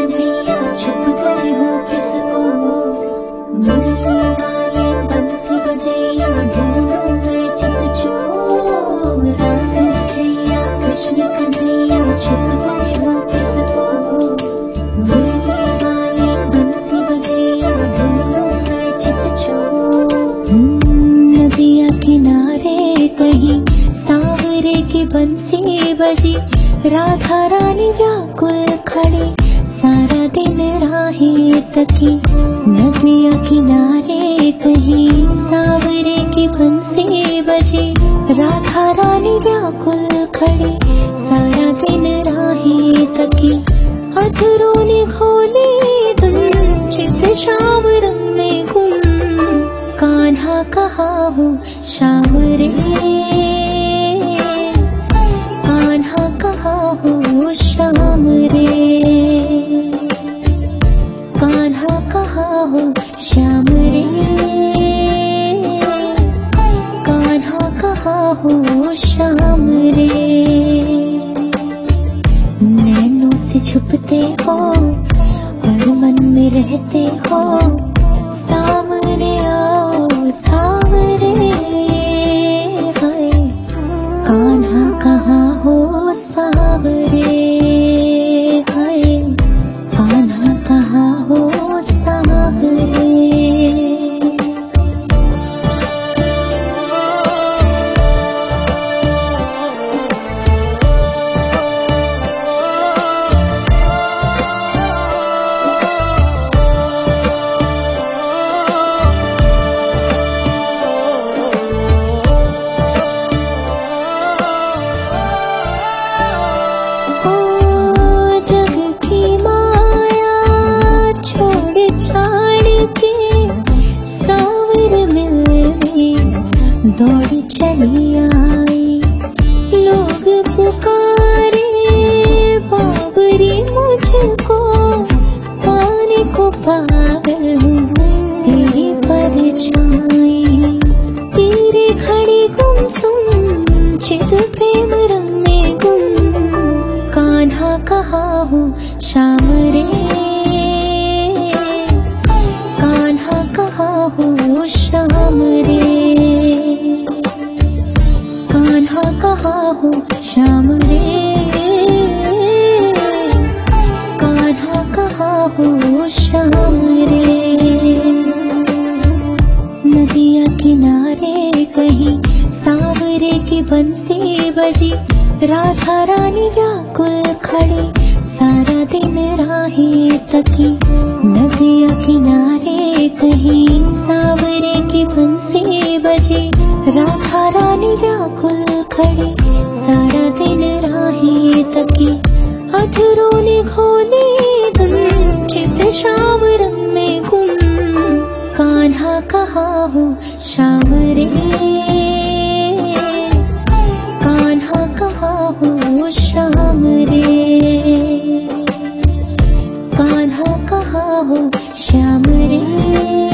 कन्हैया छुप गए हो किस ओर। मुरली वाले बंसी बजैया ढूंढूं मैं चित चोर। रास रचैया कृष्ण कन्हैया छुप गए हो किस ओर। मुरली वाले बंसी बजैया ढूंढूं मैं चित चोर। नदिया किनारे कहीं सांवरे की बंसी बजी। राधा रानी व्याकुल खड़ी सारा दिन राहें तकी। नदिया किनारे कहीं सांवरे की बंसी बजी। राधा रानी व्याकुल खड़ी सारा दिन राहें तकी। अधरों ने खोली धुन चित श्याम रंग में गुम। कान्हा कहाँ हो श्याम रे, कान्हा कहाँ हो श्याम रे। कान्हा कहाँ हो श्याम रे, कान्हा कहाँ हो श्याम रे। नैनों से छुपते हो और मन में रहते हो। सामने आओ सावरे हाय। कान्हा कहाँ हो सावरे हाय। कान्हा कहाँ हो सावरे। दौड़ चली आई लोग पुकारे बाबरी मुझको। पाने को पागल हूँ तेरी परछाई। तेरी खड़ी गुमसुम चित प्रेम रंग में गुम। कान्हा कहाँ हो श्याम रे, कान्हा कहाँ हो श्याम रे। कान्हा कहाँ हो श्याम रे, कान्हा कहाँ हो श्याम रे। नदिया किनारे कहीं सांवरे की बंसी बजी। राधा रानी व्याकुल खड़ी सारा दिन राहें तकी। नदिया किनारे कहीं सांवरे की बंसी बजी। राधा रानी व्याकुल खड़ी सारा दिन राहें तकी। अधरों ने खोली धुन चित श्याम रंग में गुम। कान्हा कहाँ हो श्याम रे, कान्हा कहाँ हो श्याम रे। कान्हा कहाँ हो श्याम रे।